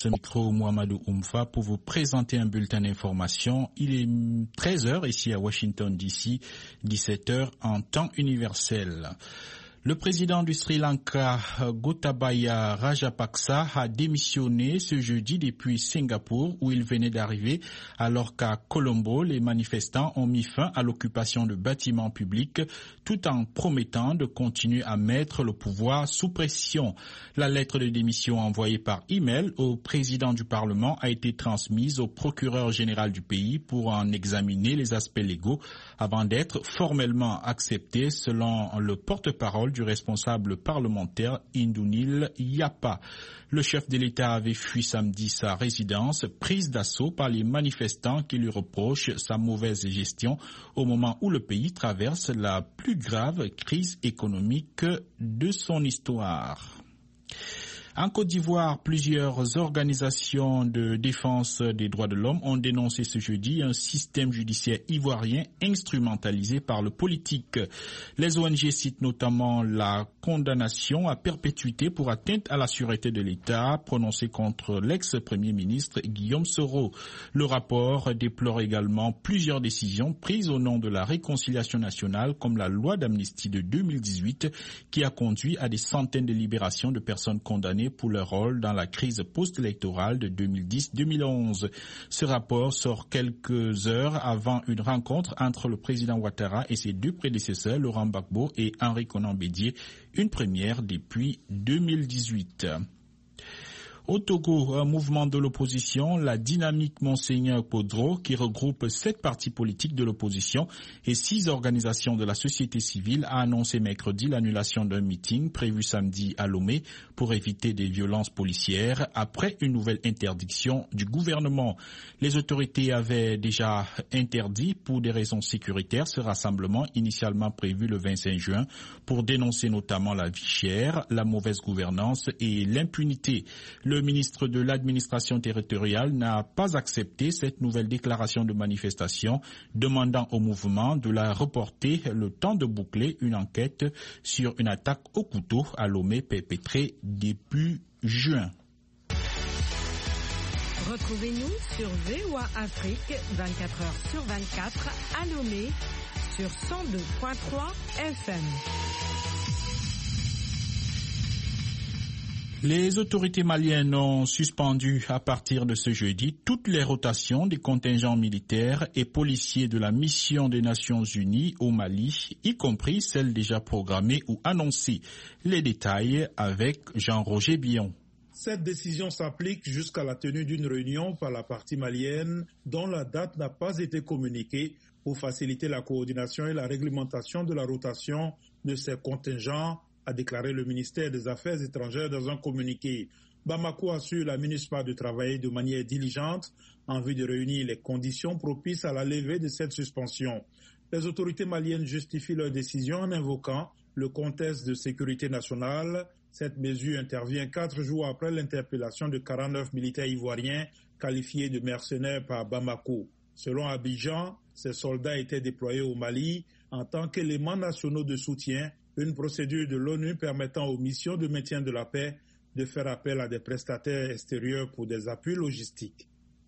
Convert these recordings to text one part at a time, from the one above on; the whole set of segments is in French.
Ce micro, Mohamedou Oumfa, pour vous présenter un bulletin d'information. Il est 13h ici à Washington DC, 17h en temps universel. Le président du Sri Lanka, Gotabaya Rajapaksa, a démissionné ce jeudi depuis Singapour où il venait d'arriver, alors qu'à Colombo, les manifestants ont mis fin à l'occupation de bâtiments publics tout en promettant de continuer à mettre le pouvoir sous pression. La lettre de démission envoyée par email au président du Parlement a été transmise au procureur général du pays pour en examiner les aspects légaux avant d'être formellement acceptée selon le porte-parole du responsable parlementaire Indunil Yapa. Le chef de l'État avait fui samedi sa résidence, prise d'assaut par les manifestants qui lui reprochent sa mauvaise gestion au moment où le pays traverse la plus grave crise économique de son histoire. En Côte d'Ivoire, plusieurs organisations de défense des droits de l'homme ont dénoncé ce jeudi un système judiciaire ivoirien instrumentalisé par le politique. Les ONG citent notamment la condamnation à perpétuité pour atteinte à la sûreté de l'État prononcée contre l'ex-premier ministre Guillaume Soro. Le rapport déplore également plusieurs décisions prises au nom de la réconciliation nationale, comme la loi d'amnistie de 2018 qui a conduit à des centaines de libérations de personnes condamnées pour leur rôle dans la crise post-électorale de 2010-2011. Ce rapport sort quelques heures avant une rencontre entre le président Ouattara et ses deux prédécesseurs, Laurent Gbagbo et Henri Konan Bédié, une première depuis 2018. Au Togo, un mouvement de l'opposition, la Dynamique Monseigneur Podro, qui regroupe 7 partis politiques de l'opposition et 6 organisations de la société civile, a annoncé mercredi l'annulation d'un meeting prévu samedi à Lomé pour éviter des violences policières après une nouvelle interdiction du gouvernement. Les autorités avaient déjà interdit pour des raisons sécuritaires ce rassemblement initialement prévu le 25 juin pour dénoncer notamment la vie chère, la mauvaise gouvernance et l'impunité. Le ministre de l'administration territoriale n'a pas accepté cette nouvelle déclaration de manifestation, demandant au mouvement de la reporter le temps de boucler une enquête sur une attaque au couteau à Lomé perpétrée début juin. Retrouvez-nous sur VOA Afrique 24h sur 24 à Lomé sur 102.3 FM. Les autorités maliennes ont suspendu à partir de ce jeudi toutes les rotations des contingents militaires et policiers de la mission des Nations Unies au Mali, y compris celles déjà programmées ou annoncées. Les détails avec Jean-Roger Billon. Cette décision s'applique jusqu'à la tenue d'une réunion par la partie malienne dont la date n'a pas été communiquée pour faciliter la coordination et la réglementation de la rotation de ces contingents, a déclaré le ministère des Affaires étrangères dans un communiqué. Bamako assure la MINUSMA de travailler de manière diligente en vue de réunir les conditions propices à la levée de cette suspension. Les autorités maliennes justifient leur décision en invoquant le contexte de sécurité nationale. Cette mesure intervient 4 jours après l'interpellation de 49 militaires ivoiriens qualifiés de mercenaires par Bamako. Selon Abidjan, ces soldats étaient déployés au Mali en tant qu'éléments nationaux de soutien, une procédure de l'ONU permettant aux missions de maintien de la paix de faire appel à des prestataires extérieurs pour des appuis logistiques.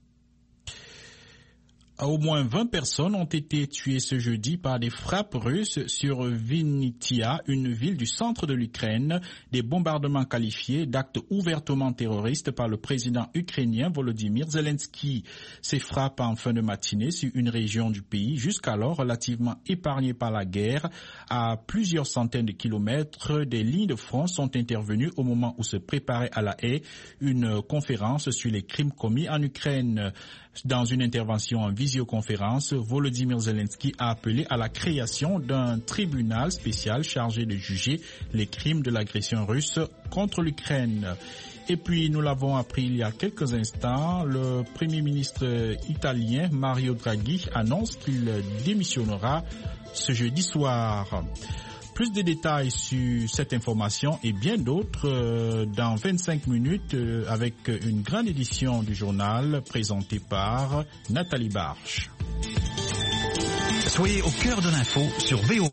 Au moins 20 personnes ont été tuées ce jeudi par des frappes russes sur Vinnytsia, une ville du centre de l'Ukraine, des bombardements qualifiés d'actes ouvertement terroristes par le président ukrainien Volodymyr Zelensky. Ces frappes en fin de matinée sur une région du pays jusqu'alors relativement épargnée par la guerre, à plusieurs centaines de kilomètres des lignes de front, sont intervenues au moment où se préparait à La Haye une conférence sur les crimes commis en Ukraine. Dans une intervention en visioconférence, Volodymyr Zelensky a appelé à la création d'un tribunal spécial chargé de juger les crimes de l'agression russe contre l'Ukraine. Et puis, nous l'avons appris il y a quelques instants, le Premier ministre italien Mario Draghi annonce qu'il démissionnera ce jeudi soir. Plus de détails sur cette information et bien d'autres dans 25 minutes avec une grande édition du journal présentée par Nathalie Barche. Soyez au cœur de l'info sur VO.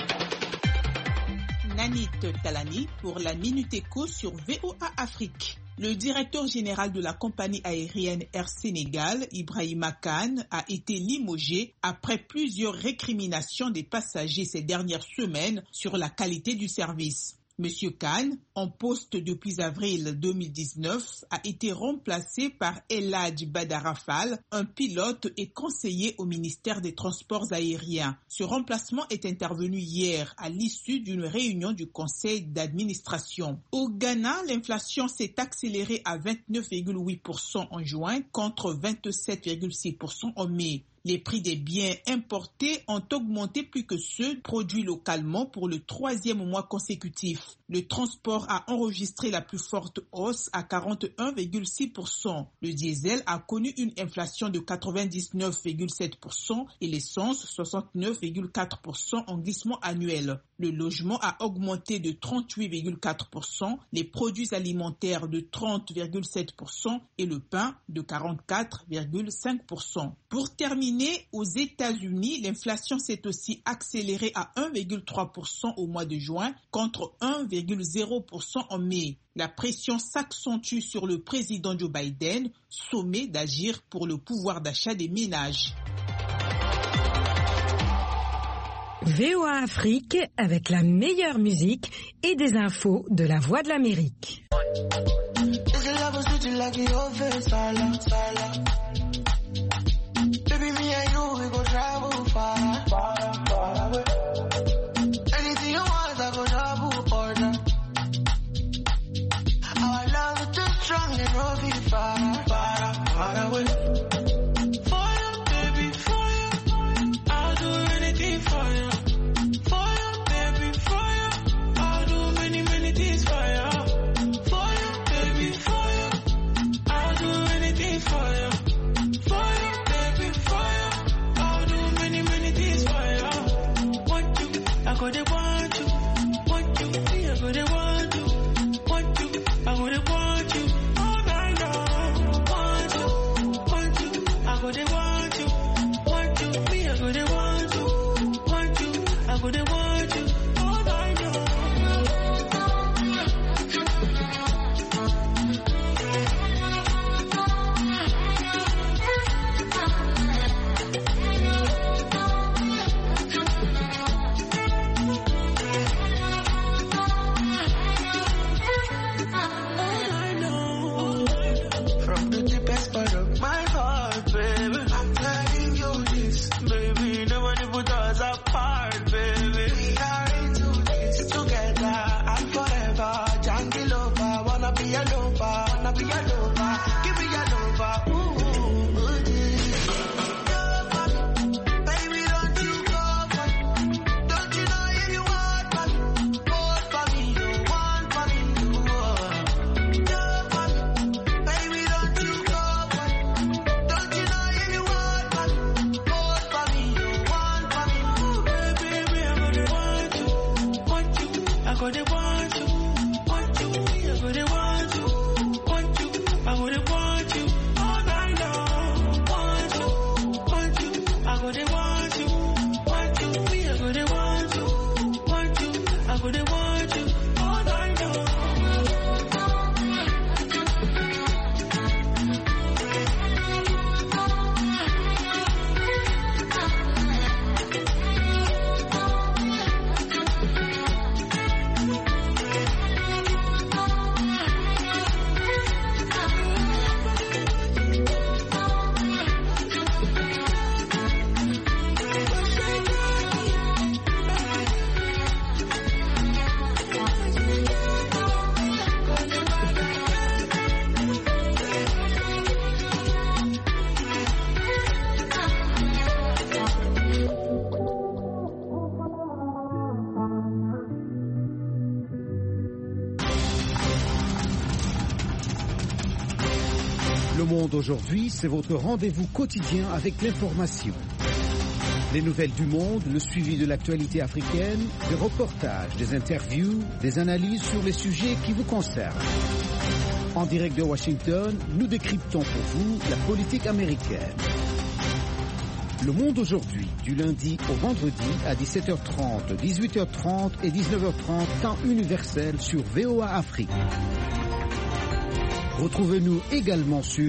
Nanit Talani pour la Minute Éco sur VOA Afrique. Le directeur général de la compagnie aérienne Air Sénégal, Ibrahima Kane, a été limogé après plusieurs récriminations des passagers ces dernières semaines sur la qualité du service. Monsieur Kane, en poste depuis avril 2019, a été remplacé par Eladj Badarafal, un pilote et conseiller au ministère des Transports aériens. Ce remplacement est intervenu hier à l'issue d'une réunion du conseil d'administration. Au Ghana, l'inflation s'est accélérée à 29,8% en juin contre 27,6% en mai. Les prix des biens importés ont augmenté plus que ceux produits localement pour le 3e mois consécutif. Le transport a enregistré la plus forte hausse à 41,6%. Le diesel a connu une inflation de 99,7% et l'essence 69,4% en glissement annuel. Le logement a augmenté de 38,4%, les produits alimentaires de 30,7% et le pain de 44,5%. Pour terminer, aux États-Unis, l'inflation s'est aussi accélérée à 1,3% au mois de juin contre 1,0% en mai. La pression s'accentue sur le président Joe Biden, sommé d'agir pour le pouvoir d'achat des ménages. VOA Afrique avec la meilleure musique et des infos de la Voix de l'Amérique. Baby, me and you, we go travel far, far, far away. Anything you want, I go travel further. Our love is too strong, and we'll be far, far, far away. For you, baby, for you, I'll do anything for you. For you, baby, for you, I'll do many, many things for you. For you, baby, for you, I'll do anything for you. I go they want you, I go they want you, I go they want you, all night long. Want you, I go they want you, me I go they want you, I go they want you, all night long. Le Monde aujourd'hui, c'est votre rendez-vous quotidien avec l'information. Les nouvelles du monde, le suivi de l'actualité africaine, des reportages, des interviews, des analyses sur les sujets qui vous concernent. En direct de Washington, nous décryptons pour vous la politique américaine. Le Monde aujourd'hui, du lundi au vendredi à 17h30, 18h30 et 19h30, temps universel sur VOA Afrique. Retrouvez-nous également sur